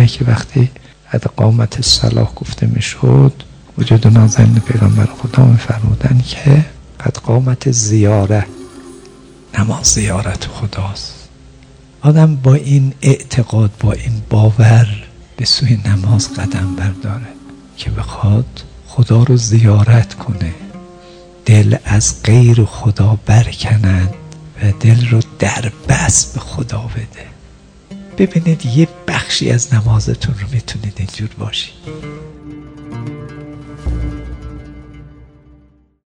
که وقتی قد قامت الصلاة گفته میشد، وجود نازنین پیغمبر خدا میفرمودن که قد قامت زیاره، نماز زیارت خداست. آدم با این اعتقاد، با این باور به سوی نماز قدم برداره که بخواد خدا رو زیارت کنه، دل از غیر خدا برکنند و دل رو در بس به خدا بده. ببینید یه بخشی از نمازتون رو میتونید اینجور باشید.